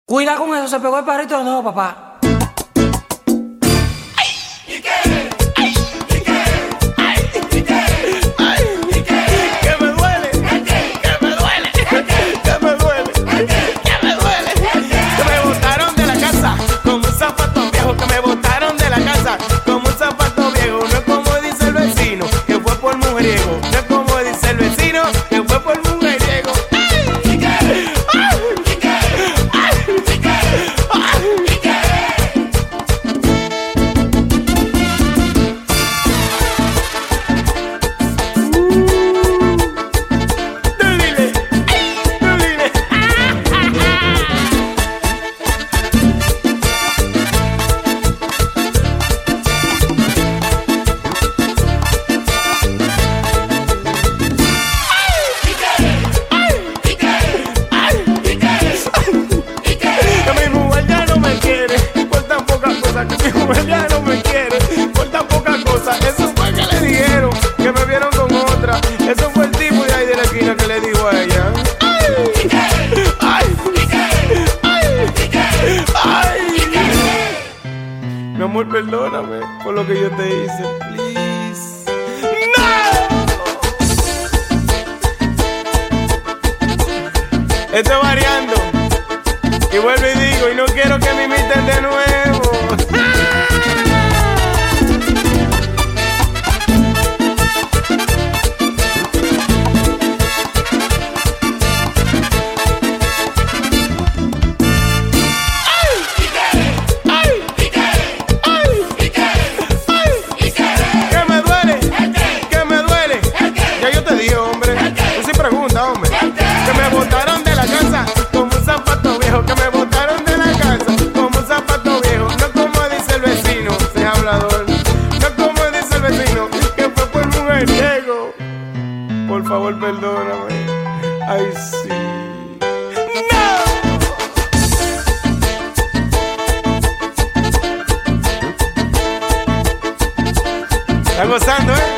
Cuida con eso, se pegó el perrito de nuevo, papá. Ya no me quiere por tan poca cosa. Eso fue que le dijeron que me vieron con otra. Eso fue el tipo de ahí de la esquina que le dijo a ella. Mi amor, perdóname por lo que yo te hice, please. ¡No! Estoy variando y vuelvo y digo, y no quiero que me imiten de nuevo. Que me botaron de la casa como un zapato viejo. Que me botaron de la casa como un zapato viejo. No como dice el vecino, se hablador. No como dice el vecino, que fue por mujeriego. Por favor, perdóname. Ay, sí. ¡No! ¿Estás gozando,